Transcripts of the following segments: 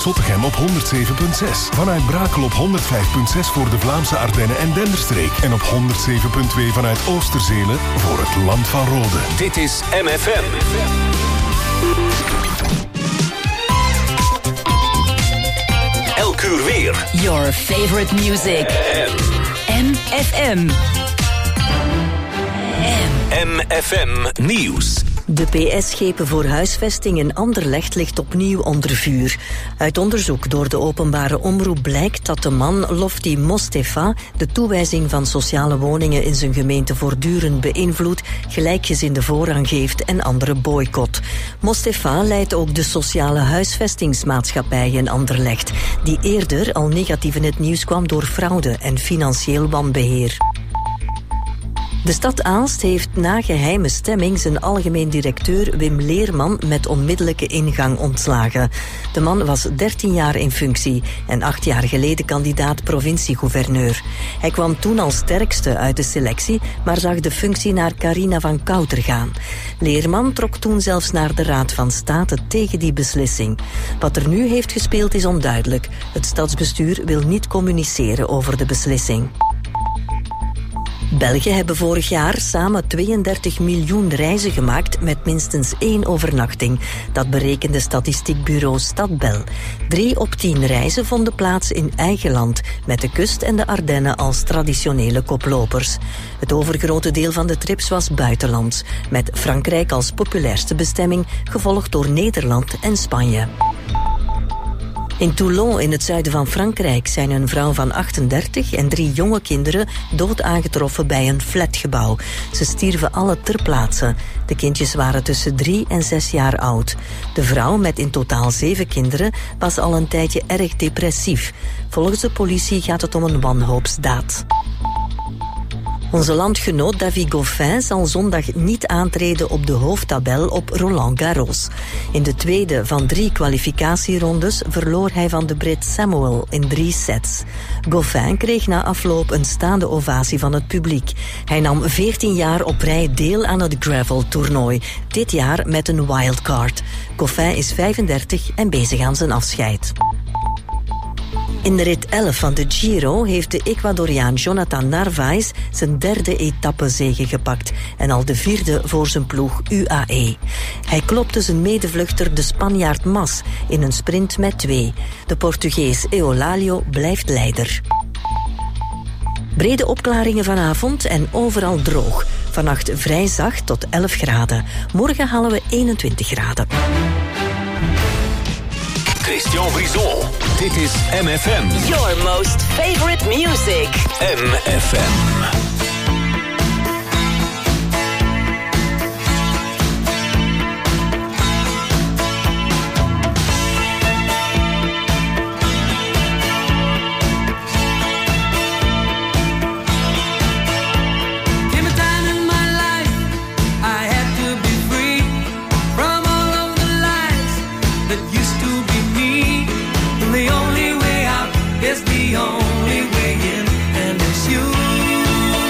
Zottegem op 107.6. Vanuit Brakel op 105.6 voor de Vlaamse Ardennen en Denderstreek. En op 107.2 vanuit Oosterzele voor het Land van Rode. Dit is MFM. Elk uur weer. Your favorite music. MFM. MFM Nieuws. De PS-schepen voor huisvesting in Anderlecht ligt opnieuw onder vuur. Uit onderzoek door de openbare omroep blijkt dat de man Lofti Mostefa de toewijzing van sociale woningen in zijn gemeente voortdurend beïnvloedt, gelijkgezinde voorrang geeft en anderen boycott. Mostefa leidt ook de sociale huisvestingsmaatschappij in Anderlecht, die eerder al negatief in het nieuws kwam door fraude en financieel wanbeheer. De stad Aalst heeft na geheime stemming zijn algemeen directeur Wim Leerman met onmiddellijke ingang ontslagen. De man was 13 jaar in functie en 8 jaar geleden kandidaat provinciegouverneur. Hij kwam toen als sterkste uit de selectie, maar zag de functie naar Carina van Kouter gaan. Leerman trok toen zelfs naar de Raad van State tegen die beslissing. Wat er nu heeft gespeeld is onduidelijk. Het stadsbestuur wil niet communiceren over de beslissing. Belgen hebben vorig jaar samen 32 miljoen reizen gemaakt met minstens 1 overnachting. Dat berekende statistiekbureau Stadbel. 3 op 10 reizen vonden plaats in eigen land, met de kust en de Ardennen als traditionele koplopers. Het overgrote deel van de trips was buitenlands, met Frankrijk als populairste bestemming, gevolgd door Nederland en Spanje. In Toulon, in het zuiden van Frankrijk, zijn een vrouw van 38 en 3 jonge kinderen dood aangetroffen bij een flatgebouw. Ze stierven alle ter plaatse. De kindjes waren tussen 3 en 6 jaar oud. De vrouw, met in totaal 7 kinderen, was al een tijdje erg depressief. Volgens de politie gaat het om een wanhoopsdaad. Onze landgenoot David Goffin zal zondag niet aantreden op de hoofdtabel op Roland Garros. In de tweede van 3 kwalificatierondes verloor hij van de Brit Samuel in 3 sets. Goffin kreeg na afloop een staande ovatie van het publiek. Hij nam 14 jaar op rij deel aan het gravel-toernooi, dit jaar met een wildcard. Goffin is 35 en bezig aan zijn afscheid. In de rit 11 van de Giro heeft de Ecuadoriaan Jonathan Narvaez zijn 3e etappezege gepakt en al de 4e voor zijn ploeg UAE. Hij klopte zijn medevluchter de Spanjaard Mas in een sprint met 2. De Portugees Eolalio blijft leider. Brede opklaringen vanavond en overal droog. Vannacht vrij zacht tot 11 graden. Morgen halen we 21 graden. Christian Brison. Dit is MFM. Your most favorite music. MFM. The only way out is the only way in, and it's you.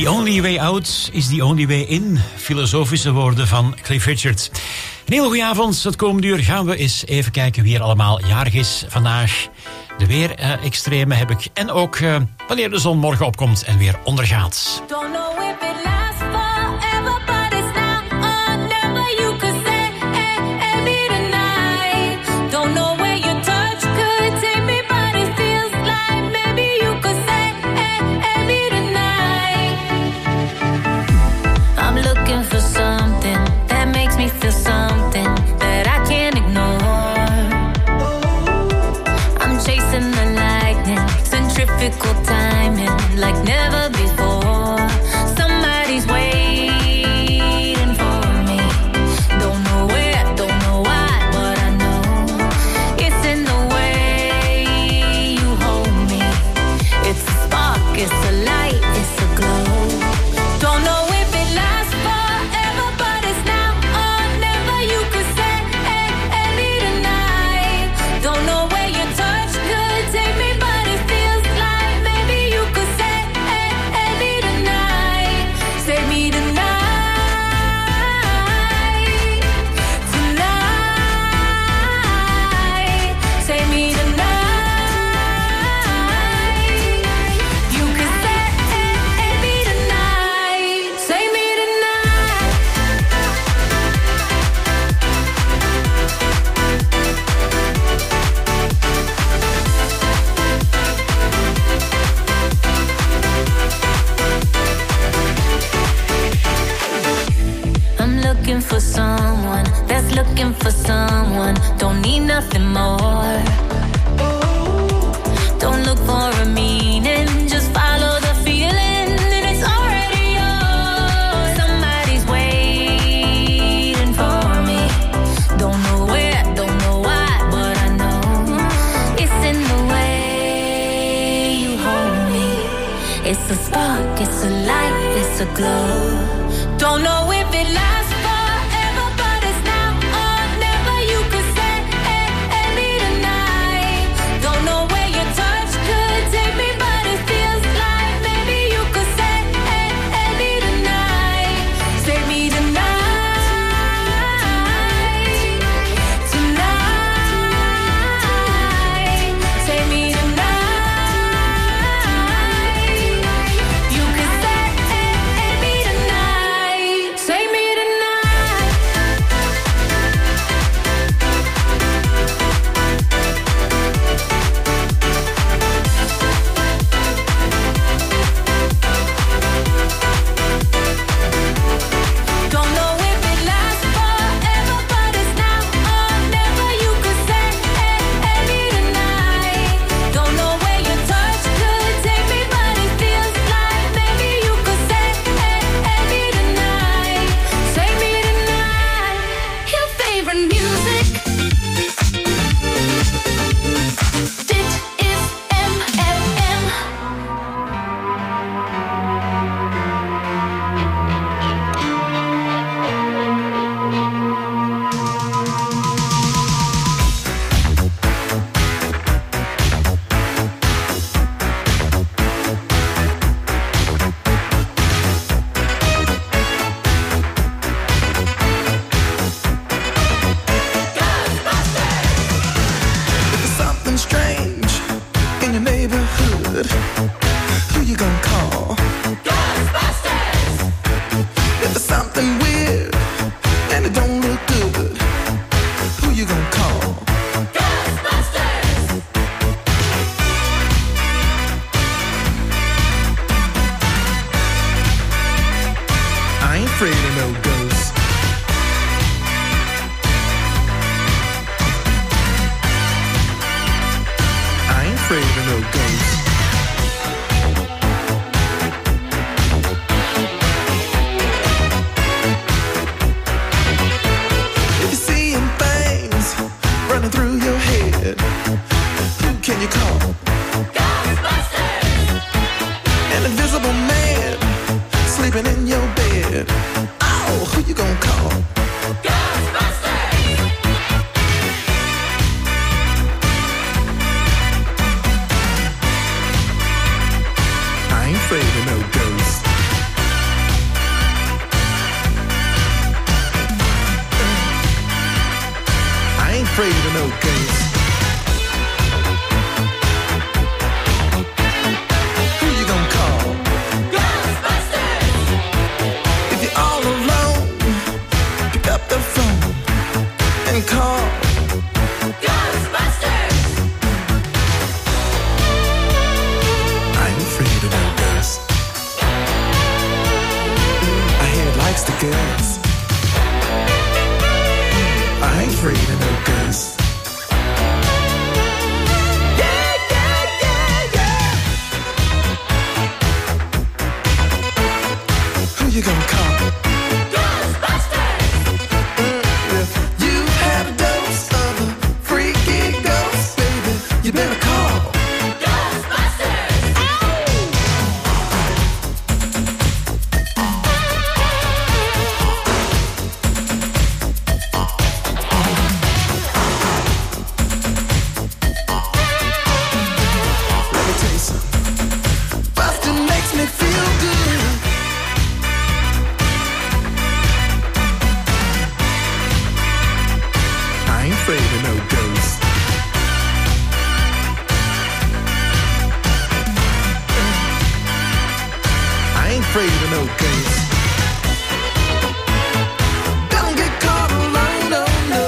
The only way out is the only way in. Filosofische woorden van Cliff Richard. Een hele goede avond. Het komende uur gaan we eens even kijken wie er allemaal jarig is vandaag. De weerextreme heb ik. En ook wanneer de zon morgen opkomt en weer ondergaat. Centrifugal timing like never before. Somebody's waiting for me. Don't know where, don't know why, but I know it's in the way you hold me. It's a spark, it's a light, it's a glow. Don't know if it lasts forever, but it's now or never. You could say me tonight. Don't know where your touch could take me, but it feels like maybe you could say me tonight. Say me tonight, tonight. Say me tonight. You could say me tonight. Say me tonight. I'm looking for someone that's looking for someone. Don't need nothing more. Don't look for a meaning, just follow the feeling, and it's already yours. Somebody's waiting for me. Don't know where, don't know why, but I know it's in the way you hold me. It's a spark, it's a light, it's a glow. Don't know if it lasts forever, but it's now or never. You could say me tonight. Don't know where your touch could take me, but it feels like maybe you could say me tonight. Say me tonight, tonight. Say me tonight. You could say me tonight. Say me tonight. Don't know if it lasts forever, but it's now or never. You could say me tonight. Don't know where your touch could take me, but it feels like maybe you could say me tonight. Say me tonight. Your favorite music. Dit is MFM. There's something strange in your neighborhood. Who you gonna call? Ghostbusters! If there's something weird and it don't look good, who you gonna call? Ghostbusters! I ain't afraid of no ghosts. I ain't afraid of no ghosts. If you're seeing things running through your head, who can you call? Ghostbusters! An invisible man sleeping in your bed. Oh, who you gonna call? Ghostbusters! I ain't afraid of no ghosts. no ghost? Who you gonna call? Ghostbusters! If you're all alone, pick up the phone and call Ghostbusters! I ain't afraid of no ghosts. I hear it likes the girls. I ain't afraid of no ghosts. Yeah, yeah, yeah, yeah. Who you gonna call? Ghostbusters! If you've had a dose of a freaky ghost, baby, you better call Ghostbusters! Let me tell you something. Bustin' makes me feel good. I ain't afraid of no ghosts. I ain't afraid of no ghosts. Don't get caught alone, oh no.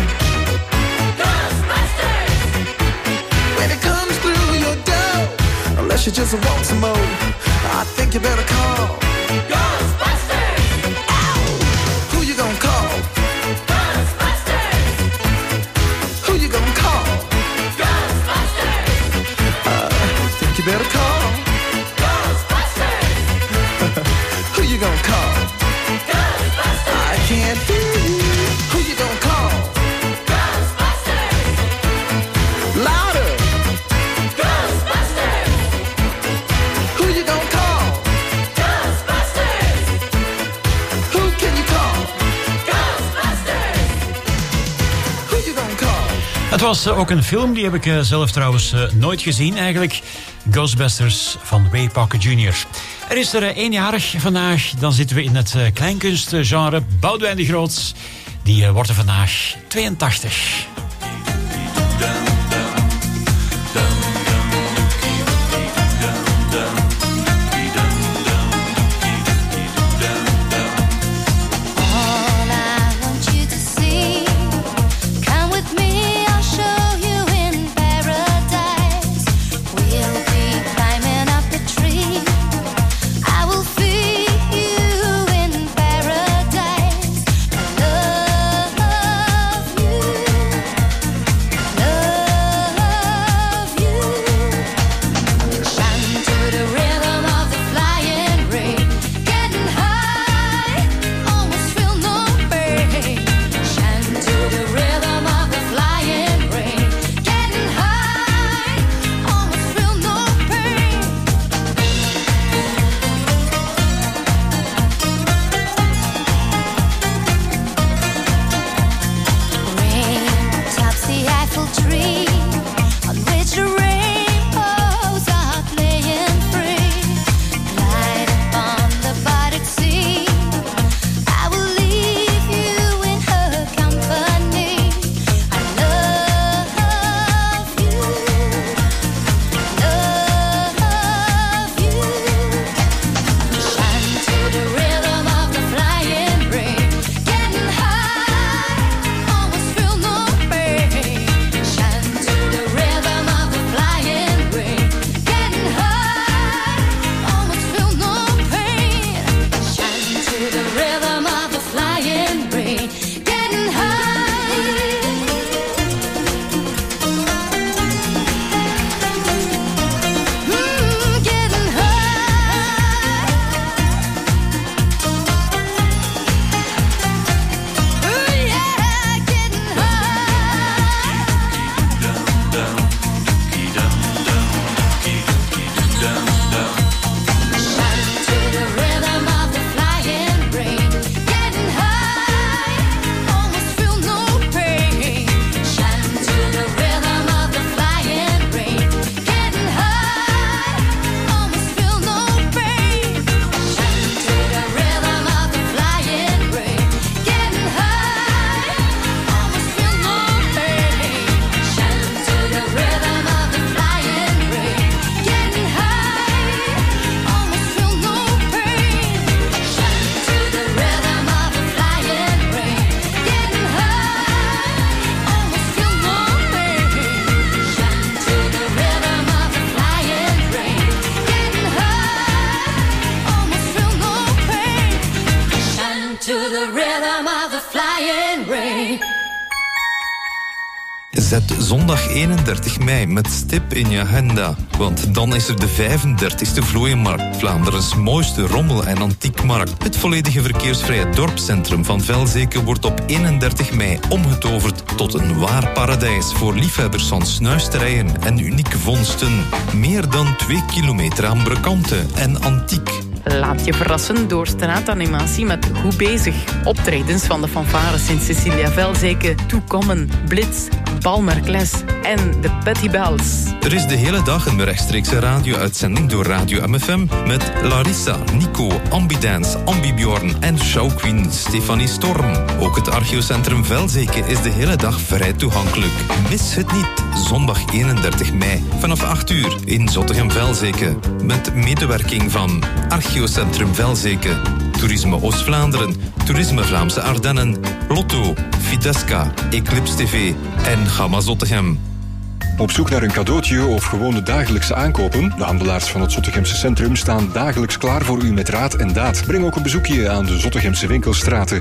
Ghostbusters! When it comes through your door, unless you just want some more, I think you better call Ghostbusters! Ow! Who you gonna call? Ghostbusters! Who you gonna call? Ghostbusters! Think you better call Ghostbusters! Who you gonna call? Ghostbusters! I can't hear you. Who you gonna call? Ghostbusters! Louder! Ghostbusters! Who you gonna call? Ghostbusters! Who can you call? Ghostbusters! Who you gonna call? Het was ook een film, die heb ik zelf trouwens nooit gezien eigenlijk. Ghostbusters van Ray Parker Jr. Er is er eenjarig vandaag. Dan zitten we in het kleinkunstgenre. Boudewijn de Groot, die wordt er vandaag 82. All I want you to see, come with me, I'll show you in paradise. We'll be climbing up a tree. I will feed you in paradise. I love you. Zet zondag 31 mei met stip in je agenda. Want dan is er de 35e Vlooienmarkt, Vlaanderen's mooiste rommel- en antiekmarkt. Het volledige verkeersvrije dorpscentrum van Velzeke wordt op 31 mei omgetoverd tot een waar paradijs voor liefhebbers van snuisterijen en unieke vondsten. Meer dan 2 kilometer aan brekante en antiek. Laat je verrassen door straatanimatie met Goed Bezig. Optredens van de fanfare Sint-Cecilia Velzeke, Toekommen, Blitz, Balmerkles en de Petty Bells. Er is de hele dag een rechtstreekse radio-uitzending door Radio MFM met Larissa, Nico, Ambidance, Ambibjorn en showqueen Stefanie Storm. Ook het archeocentrum Velzeke is de hele dag vrij toegankelijk. Mis het niet, zondag 31 mei vanaf 8 uur in Zottegem-Velzeke. Met medewerking van Archeocentrum Velzeke, Toerisme Oost-Vlaanderen, Toerisme Vlaamse Ardennen, Lotto, Fidesca, Eclipse TV en Gamma Zottegem. Op zoek naar een cadeautje of gewoon de dagelijkse aankopen? De handelaars van het Zottegemse centrum staan dagelijks klaar voor u met raad en daad. Breng ook een bezoekje aan de Zottegemse winkelstraten.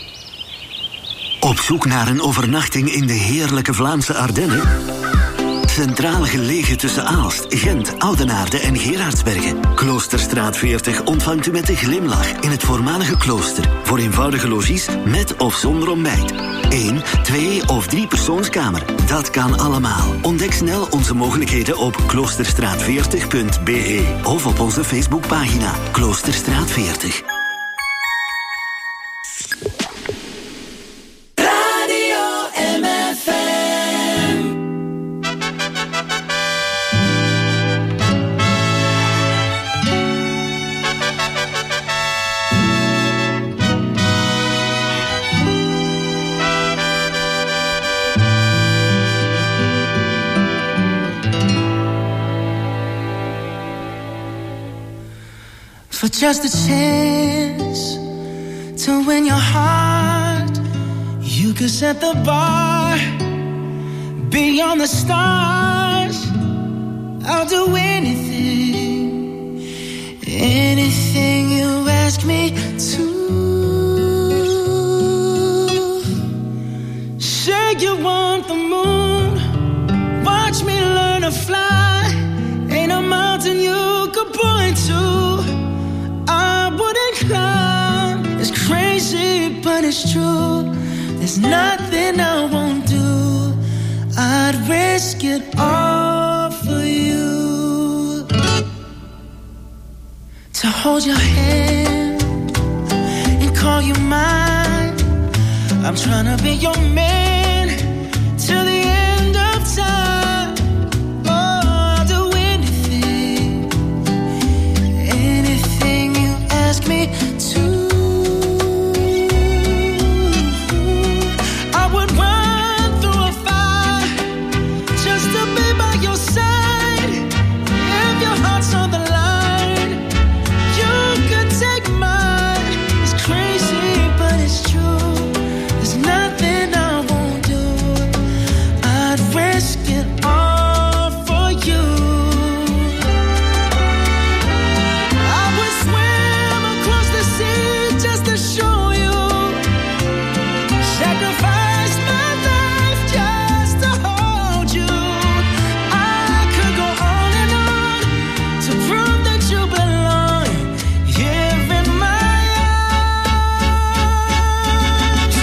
Op zoek naar een overnachting in de heerlijke Vlaamse Ardennen? Centraal gelegen tussen Aalst, Gent, Oudenaarde en Gerardsbergen. Kloosterstraat 40 ontvangt u met een glimlach in het voormalige klooster. Voor eenvoudige logies met of zonder ontbijt. 1, 2 of 3 persoonskamer. Dat kan allemaal. Ontdek snel onze mogelijkheden op kloosterstraat40.be of op onze Facebookpagina Kloosterstraat 40. For just a chance to win your heart, you could set the bar beyond the stars. I'll do anything, anything you ask me to. Say you want the moon, watch me learn to fly. Ain't a mountain you could point to I wouldn't climb. It's crazy, but it's true. There's nothing I won't do. I'd risk it all for you. To hold your hand and call you mine. I'm trying to be your man till the end of time. Oh, I'll do anything, anything you ask me to. I would run through a fire just to be by your side. If your heart's on the line, you could take mine. It's crazy, but it's true. There's nothing I won't do. I'd risk it all for you. I would swim across the sea just to show you. Sacrifice my life just to hold you. I could go on and on to prove that you belong here in my arms.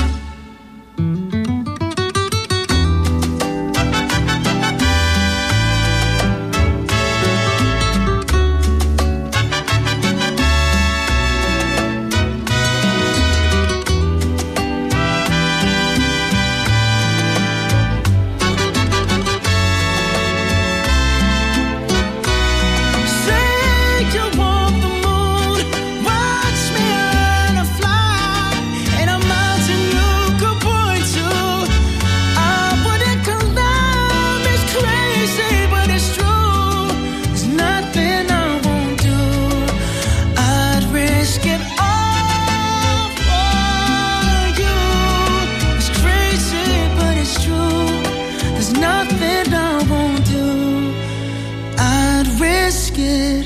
Say you want the moon, watch me learn to fly. Ain't a mountain you could point to I wouldn't climb. It's crazy, but it's true. There's nothing I won't do. I'd risk it all for you. It's crazy, but it's true. There's nothing I won't do. I'd risk it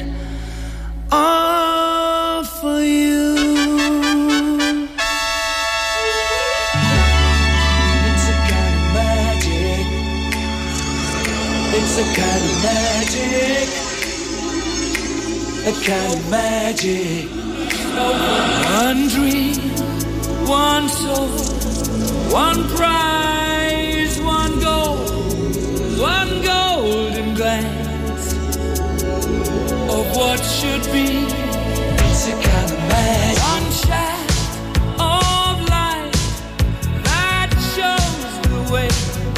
all for you. It's a kind of magic, magic, a kind of magic. One dream, one soul, one prize, one golden glance of what should be. It's a kind of magic. One shaft of light that shows the way.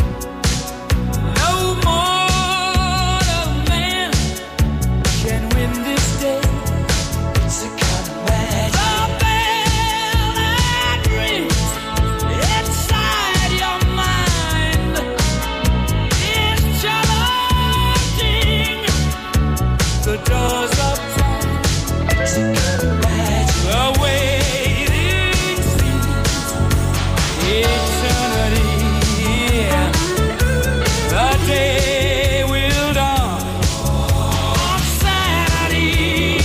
No mortal man can win this day. It's a kind of magic. The bell that rings inside your mind is challenging the doors of time. It's a kind of magic. The waiting seems eternity. The day will dawn on Saturday.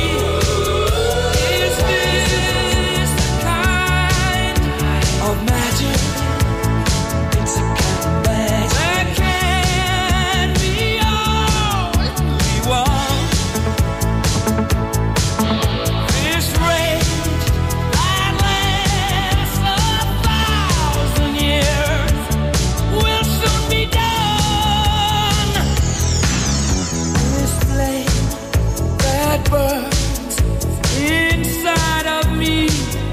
Is this the kind of magic? It's a kind of magic. There can be only one. This rage that lasts 1,000 years will soon be done. This flame that burns inside of me,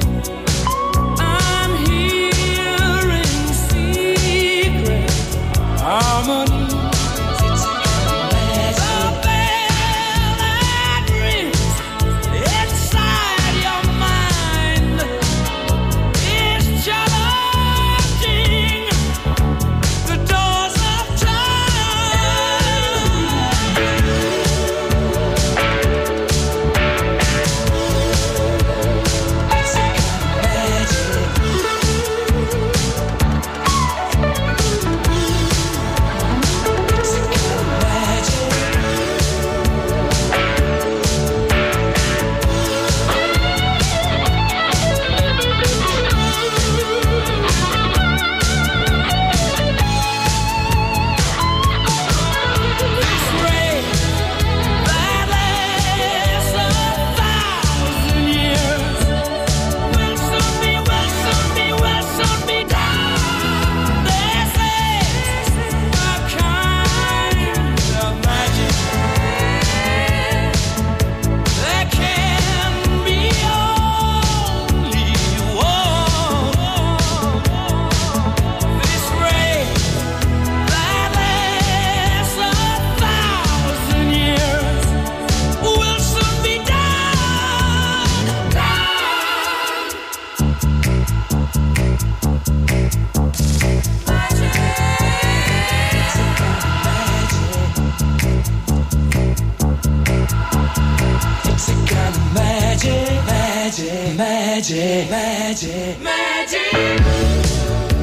I'm hearing secret harmonies. It's a kind of magic. The bell that rings inside your mind is challenging the doors of time. It's a kind of magic. It's a kind of magic. This rain that lasts 1,000 years will soon be done. This is a kind of magic. There can be only one. This rain that lasts 1,000 years will soon be done. It's a kind of magic, magic, magic, magic, magic.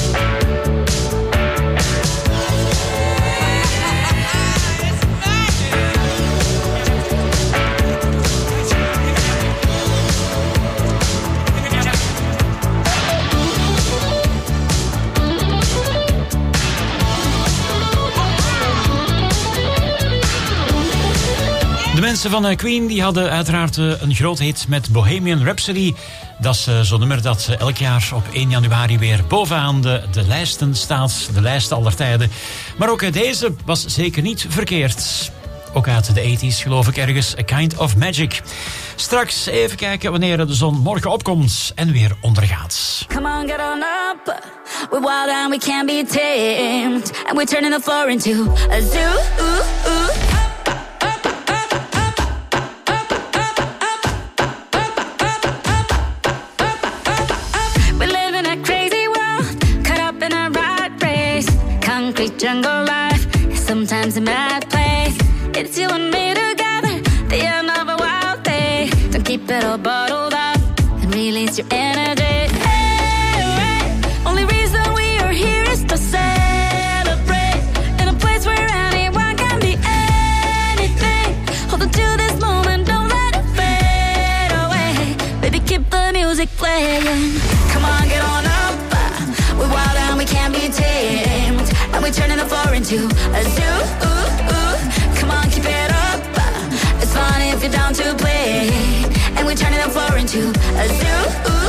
De mensen van Queen die hadden uiteraard een grote hit met Bohemian Rhapsody. Dat is zo'n nummer dat elk jaar op 1 januari weer bovenaan de lijsten staat. De lijsten aller tijden. Maar ook deze was zeker niet verkeerd. Ook uit de 80s geloof ik ergens. A Kind of Magic. Straks even kijken wanneer de zon morgen opkomt en weer ondergaat. Come on, get on up. We're wild and we can't be tamed. And we're turning the floor into a zoo. We live in a crazy world, caught up in a rat race. Concrete jungle life is sometimes a mad place. It's you and me together, the end of a wild day. Don't keep it all bottled up and release your energy. Hey, only reason we are here is to celebrate. In a place where anyone can be anything. Hold on to this moment, don't let it fade away. Baby, keep the music playing. Come on, get on up. We're wild and we can't be tamed. And we're turning the floor into a zoo. we're turning the floor into a zoo.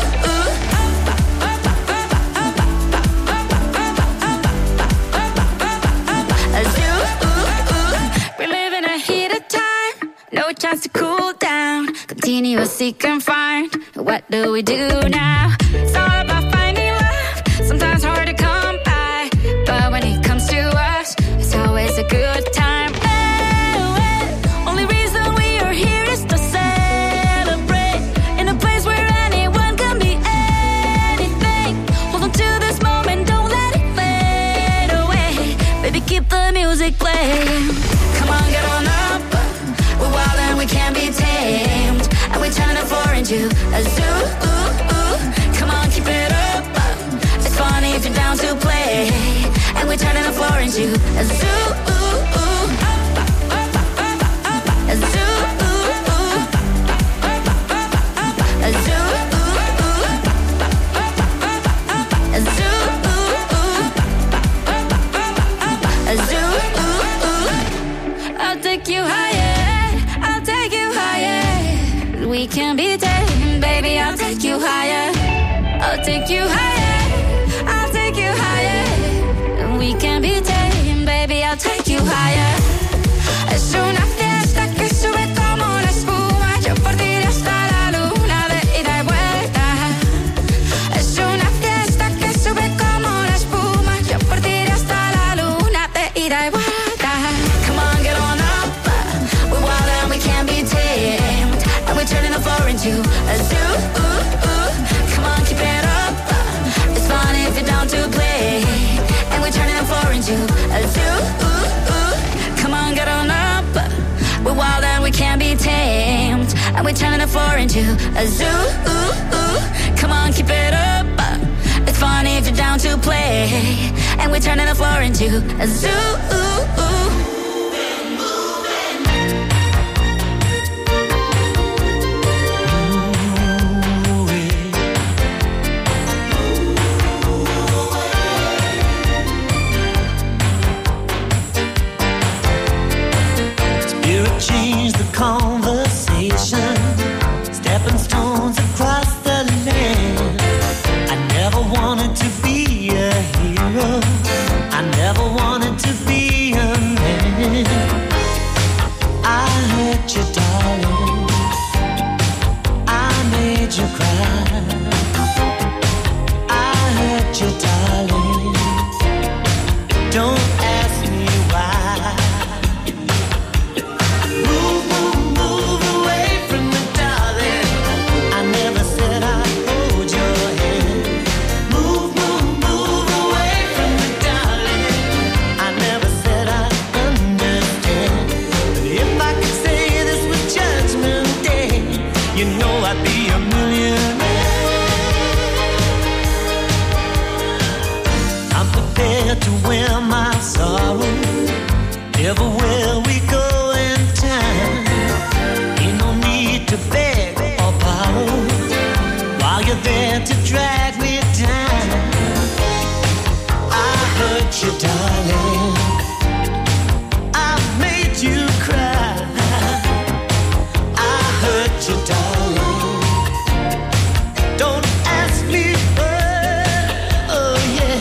A zoo. We live in a heat of time, no chance to cool down. Continue seek and find. What do we do now? It's all about finding love. Sometimes hard to come by, but when it comes to us, it's always a good time. Only reason we are here is to celebrate in a place where anyone can be anything. Hold on to this moment, don't let it fade away. Baby, keep the music playing. Come on, get on up. We're wild and we can't be tamed, and we're turning the floor into a zoo. Come on, keep it up. It's funny if you're down to play, and we're turning the floor into a zoo. A zoo. A zoo. A zoo. A zoo. I'll take you higher. I'll take you higher. We can be tamed, baby. I'll take you higher. I'll take you higher. I'll take you higher. We can be tamed, baby. I'll take you higher. Es una fiesta que sube como la espuma. Yo partiré hasta la luna de ida y vuelta. Es una fiesta que sube como la espuma. Yo partiré hasta la luna de ida y vuelta. Come on, get on up. We're wild and we can't be tamed, and we're turning the floor into a zoo. Come on, keep it up. It's fun if you're down to play, and we're turning the floor into a zoo. Come on, get on up. We're wild and we can't be tamed, and we're turning the floor into a zoo. Come on, keep it up. It's fun if you're down to play, and we're turning the floor into a zoo. Change the conversation, stepping stones across the land. I never wanted to be a hero, I never wanted to be a man. I hurt you, darling, I made you cry. I hurt you, darling, don't ask me why. To wear my sorrow everywhere we go in time. Ain't no need to beg or borrow while you're there to drag me down. I hurt you, darling, I made you cry. I hurt you, darling, don't ask me why. Oh yeah.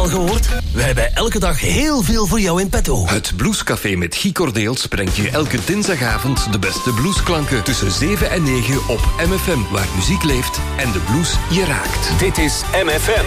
al gehoord? Wij hebben elke dag heel veel voor jou in petto. Het Bluescafé met Guy Cordeels brengt je elke dinsdagavond de beste bluesklanken tussen 7 en 9 op MFM, waar muziek leeft en de blues je raakt. Dit is MFM.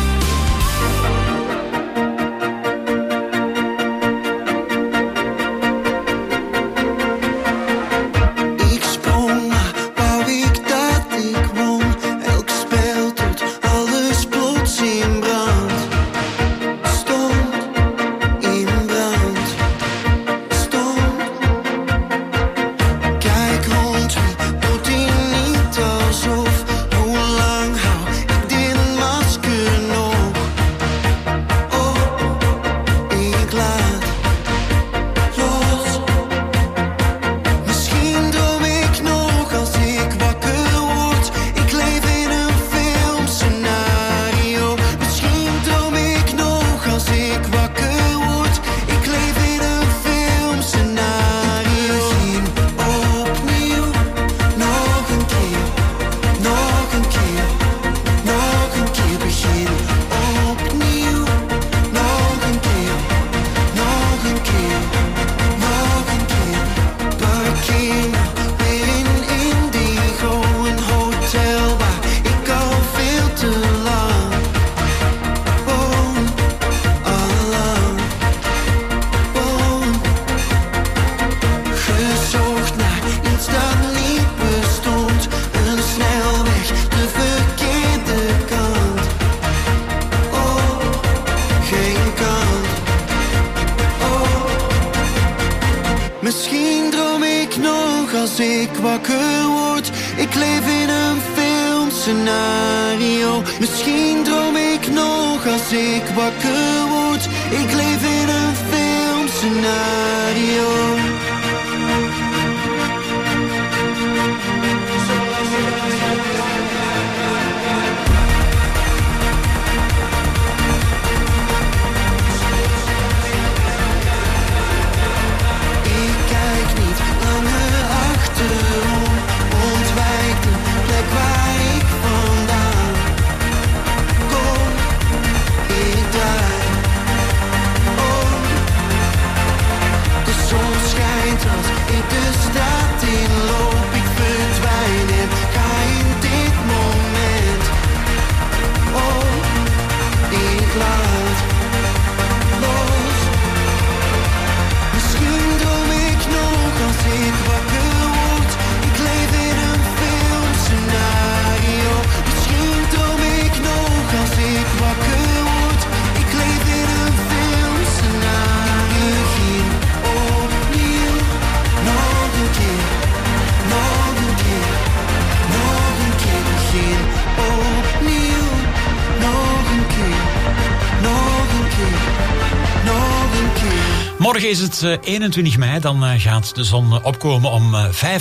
Morgen is het 21 mei, dan gaat de zon opkomen om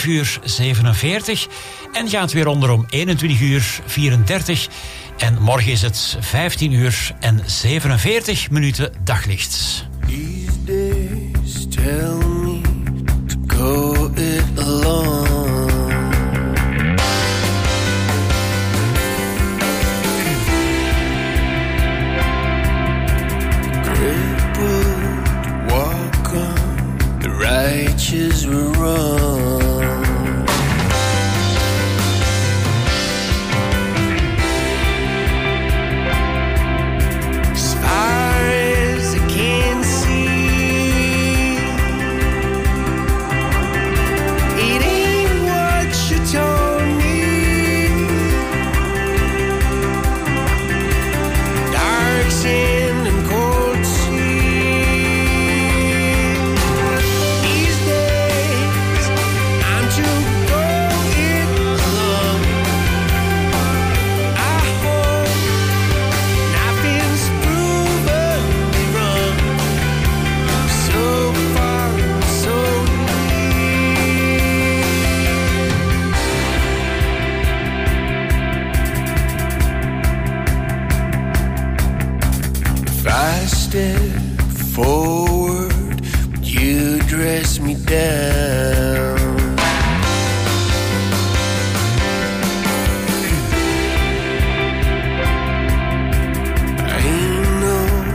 5:47 en gaat weer onder om 21:34. En morgen is het 15:47 daglicht. These days tell me to go it alone. Righteous were wrong. As far as I can see, it ain't what you told me. Dark sand and cold sea. Step forward, you dress me down. I know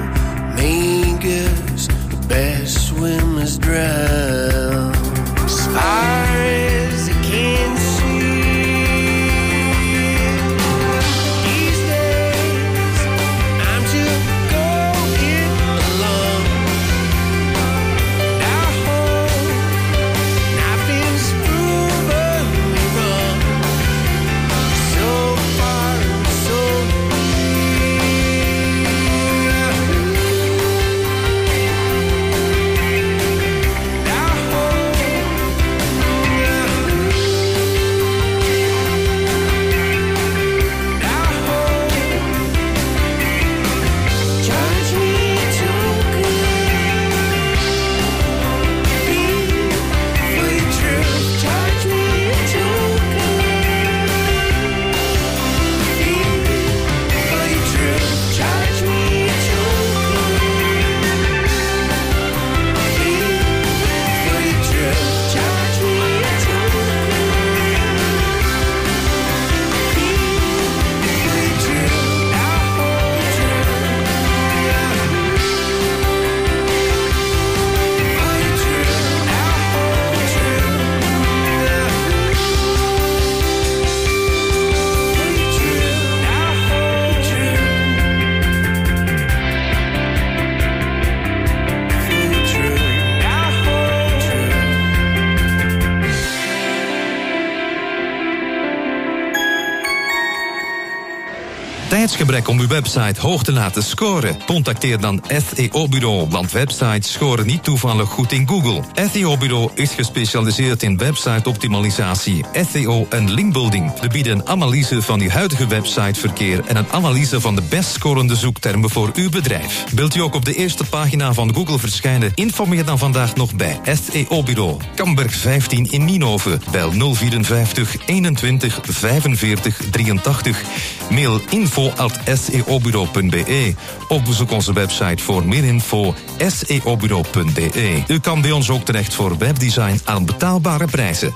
tijdsgebrek om uw website hoog te laten scoren? Contacteer dan SEO-bureau, want websites scoren niet toevallig goed in Google. SEO-bureau is gespecialiseerd in website-optimalisatie, SEO en linkbuilding. We bieden een analyse van uw huidige websiteverkeer en een analyse van de best scorende zoektermen voor uw bedrijf. Wilt u ook op de eerste pagina van Google verschijnen? Informeer dan vandaag nog bij SEO-bureau. Kamberg 15 in Nienhoven. Bel 054 21 45 83. Mail info@seobureau.be of bezoek onze website voor meer info seobureau.be. U kan bij ons ook terecht voor webdesign aan betaalbare prijzen.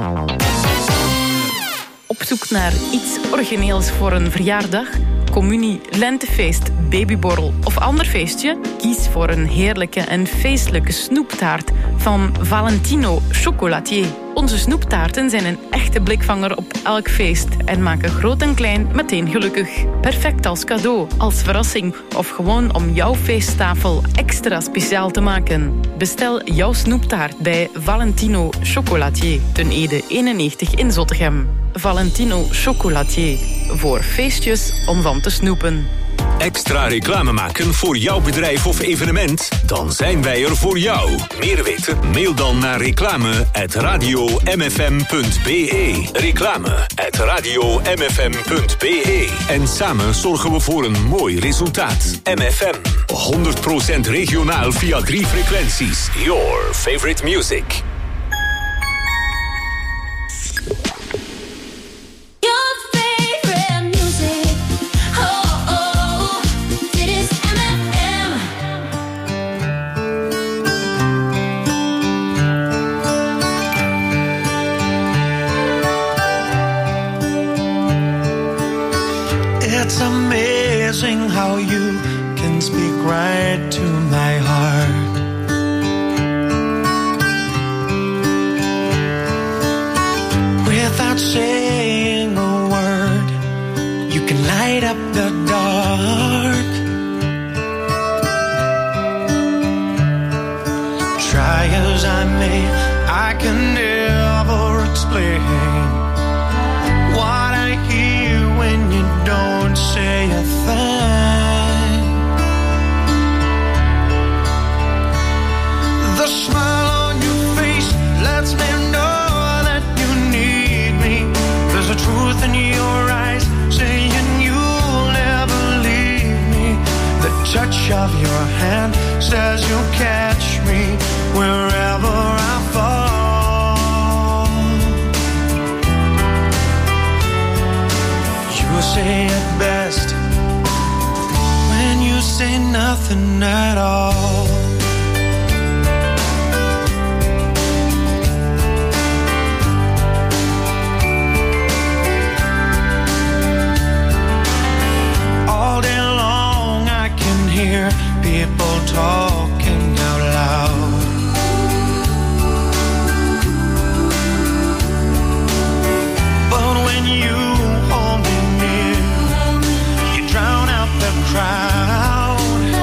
Op zoek naar iets origineels voor een verjaardag? Communie, lentefeest, babyborrel of ander feestje? Kies voor een heerlijke en feestelijke snoeptaart van Valentino Chocolatier. Onze snoeptaarten zijn een echte blikvanger op elk feest en maken groot en klein meteen gelukkig. Perfect als cadeau, als verrassing of gewoon om jouw feesttafel extra speciaal te maken. Bestel jouw snoeptaart bij Valentino Chocolatier, ten Ede 91 in Zottegem. Valentino Chocolatier, voor feestjes om van te snoepen. Extra reclame maken voor jouw bedrijf of evenement? Dan zijn wij er voor jou. Meer weten? Mail dan naar reclame@radiomfm.be. Reclame@radiomfm.be. En samen zorgen we voor een mooi resultaat. MFM, 100% regionaal via 3 frequenties. Your favorite music. It's amazing how you can speak right to my heart. Without saying a word, you can light up the dark. Try as I may, I can never explain what I hear when you don't say a thing. The smile on your face lets me know that you need me. There's a truth in your eyes saying you'll never leave me. The touch of your hand says you'll catch me wherever I fall. You say it best when you say nothing at all. All day long I can hear people talking out loud. But when you hold me near, you drown out the crowd.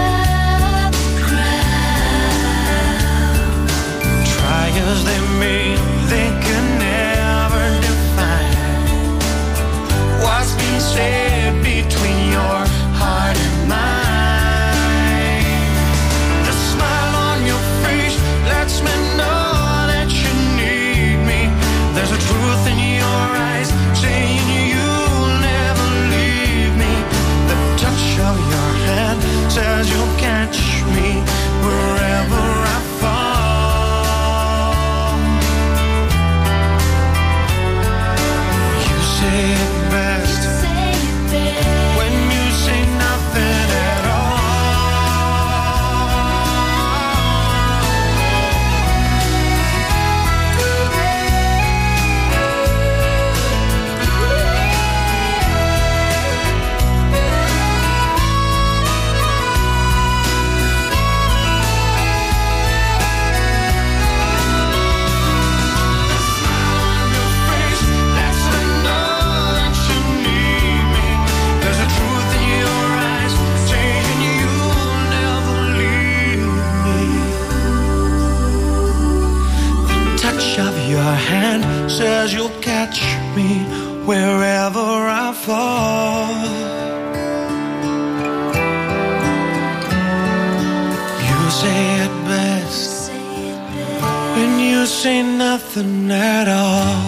Try as they may, they can never define what's being said between your heart and mine. The smile on your face lets me know that you need me. There's a truth in your eyes saying you'll never leave me. The touch of your hand says you'll catch me wherever I fall. You say it best when you say nothing at all. Your hand says you'll catch me wherever I fall. say it best when you say nothing at all.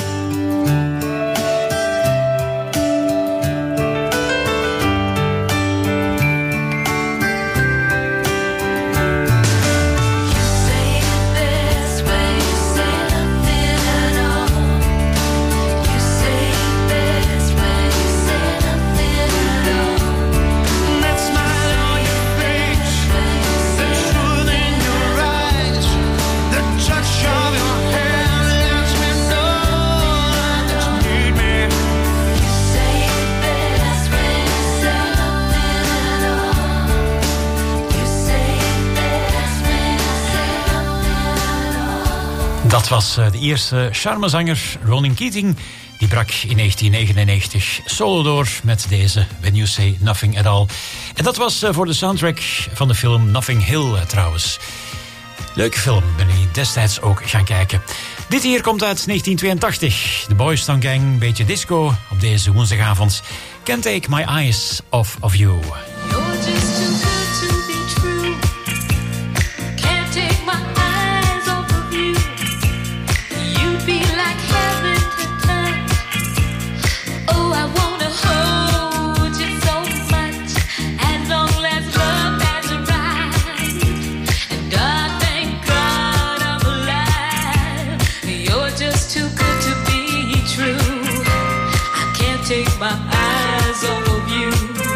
Dat was de eerste charmezanger Ronan Keating. Die brak in 1999 solo door met deze When You Say Nothing At All. En dat was voor de soundtrack van de film Nothing Hill trouwens. Leuke film, ben ik destijds ook gaan kijken. Dit hier komt uit 1982. De Boys Town Gang, beetje disco op deze woensdagavond. Can't Take My Eyes Off of You. You're just too good to be true. Can't take my eyes off of you. You'd be like heaven to touch. Oh, I wanna hold you so much. As long as love has arrived. And I thank God I'm alive. You're just too good to be true. I can't take my eyes off of you.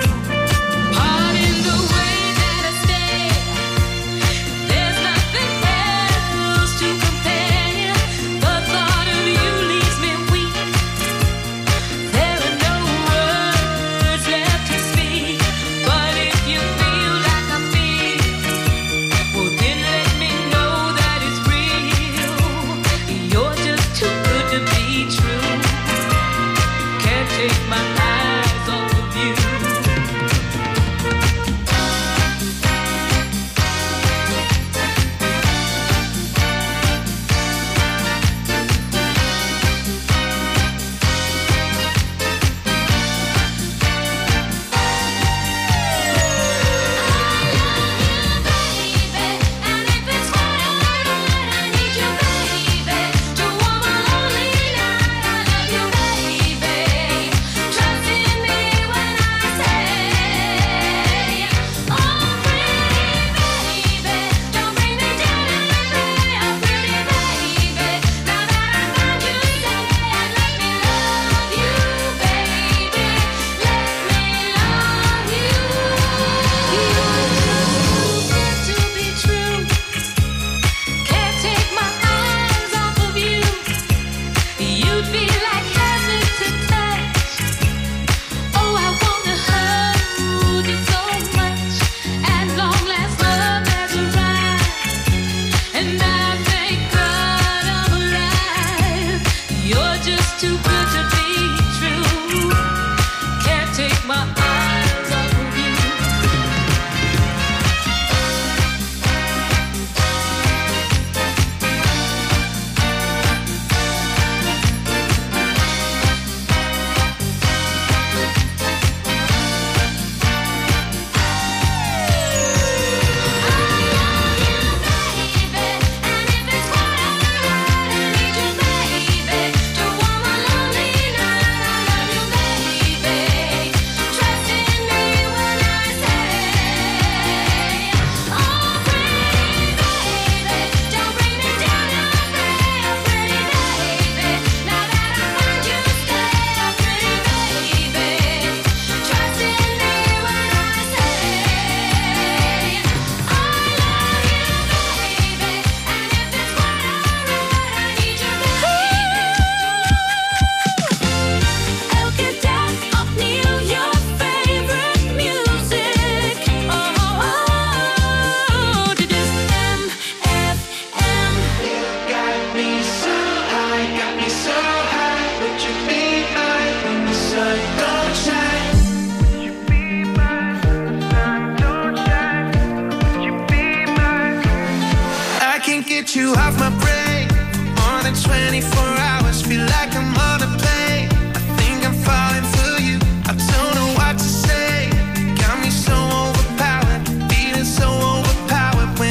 You off my brain more than 24 hours. Feel like I'm on a plane. I think I'm falling for you. I don't know what to say. Got me so overpowered, feeling so overpowered.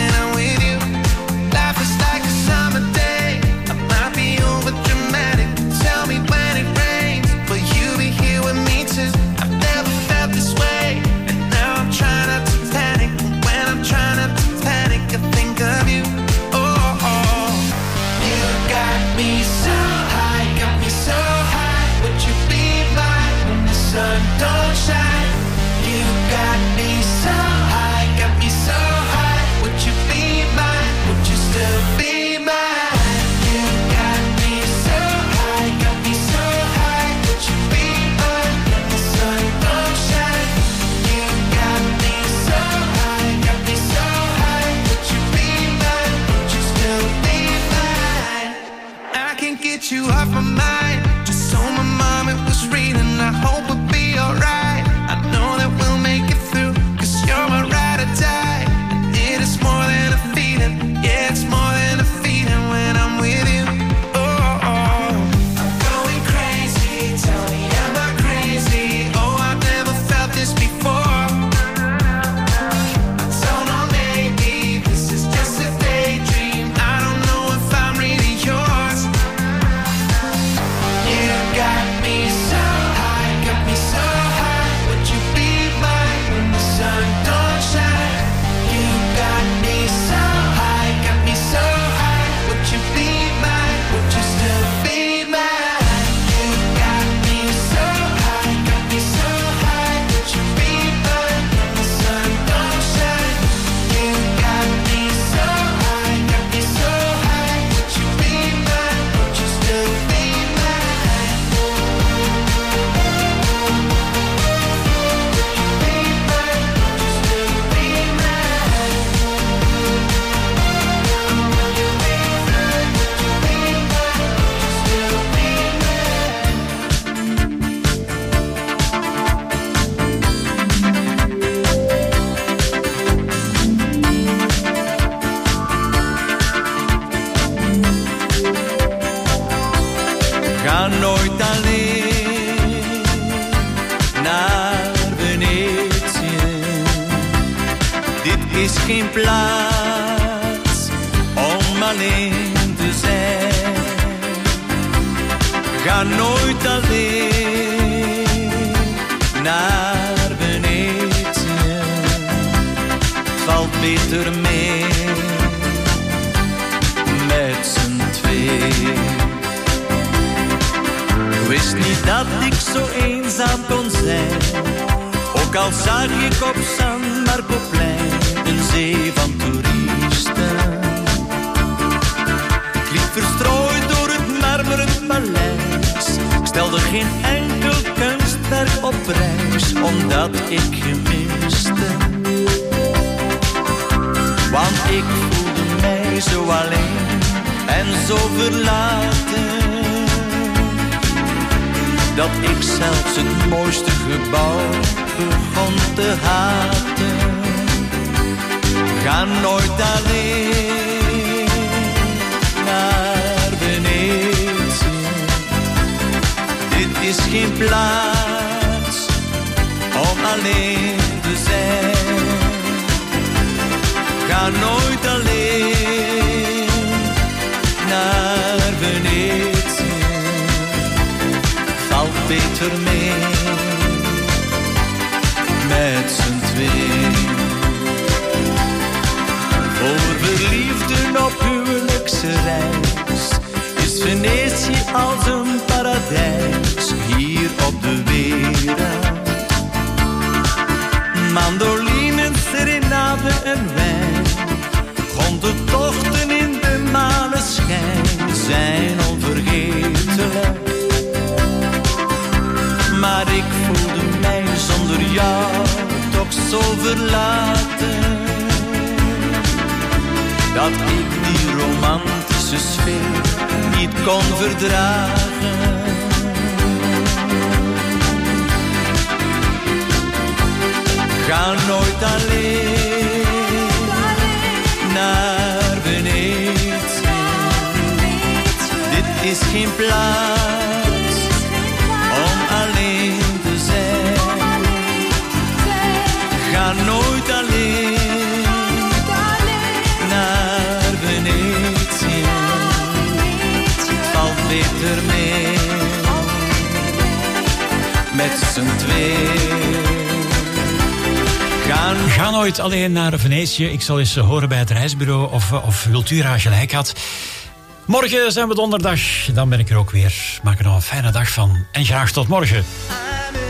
Dit is geen plaats om alleen te zijn. Ga nooit alleen naar Venetië. Valt beter mee met z'n twee. Ik wist niet dat ik zo eenzaam kon zijn. Ook al zag ik op San Marcoplein een zee van toeristen. Ik liep verstrooid door het marmeren paleis. Ik stelde geen enkel kunstwerk op prijs, omdat ik gemiste. Want ik voelde mij zo alleen en zo verlaten, dat ik zelfs het mooiste gebouw begon te haten. Ga nooit alleen naar Venetië. Dit is geen plaats om alleen te zijn. Ga nooit alleen naar Venetië. Valt beter mee met z'n twee. Voor verliefden op huwelijkse reis is Venetië als een paradijs hier op de wereld. Mandolinen, serenade en wijn, gondeltochten in de maneschijn zijn onvergetelijk. Maar ik voelde mij zonder jou toch zo verlaten, dat ik die romantische sfeer niet kon verdragen. Ga nooit alleen naar Venetië. Dit is geen plaats om alleen te zijn. Ga nooit alleen naar Venetië. Valt beter mee met z'n twee. Ga nooit alleen naar Venetië. Ik zal eens horen bij het reisbureau of Wiltura gelijk had. Morgen zijn we donderdag. Dan ben ik er ook weer. Maak er nog een fijne dag van. En graag tot morgen.